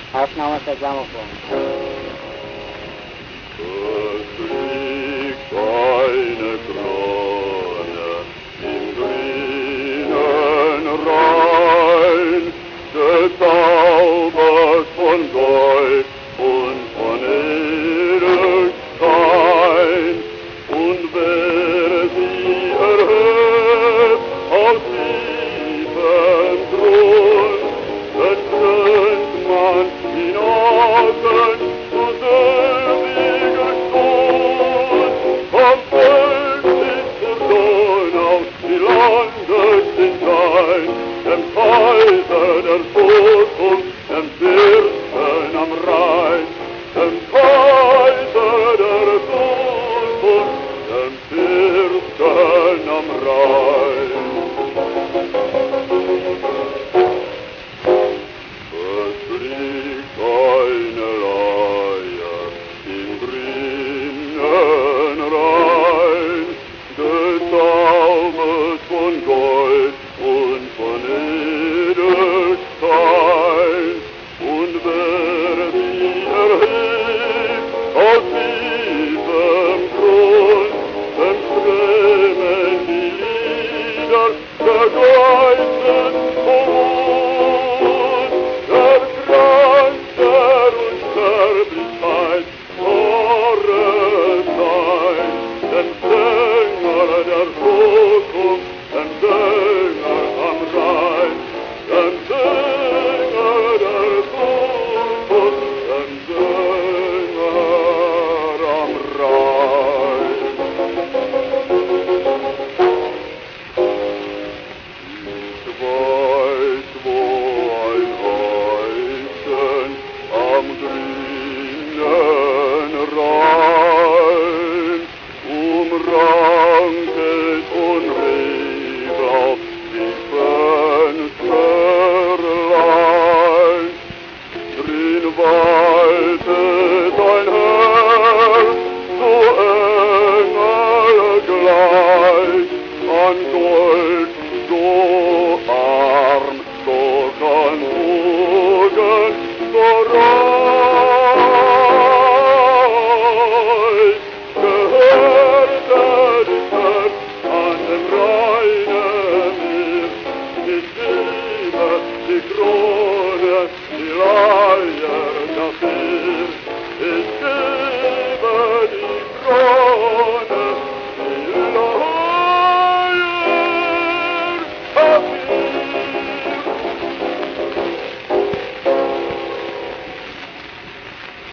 Aufnahme der Grammophon. Es liegt eine Krone im grünen Rhein, gezaubert von Gold und von Edelstein. Und wer sie erhebt aus tiefem Grund, entrännt man in Atem zu selbiger Stund. Vom Feld bis zur Donau, die Landes sind klein, dem Kaiser der Zukunft, dem Fürsten am Rhein.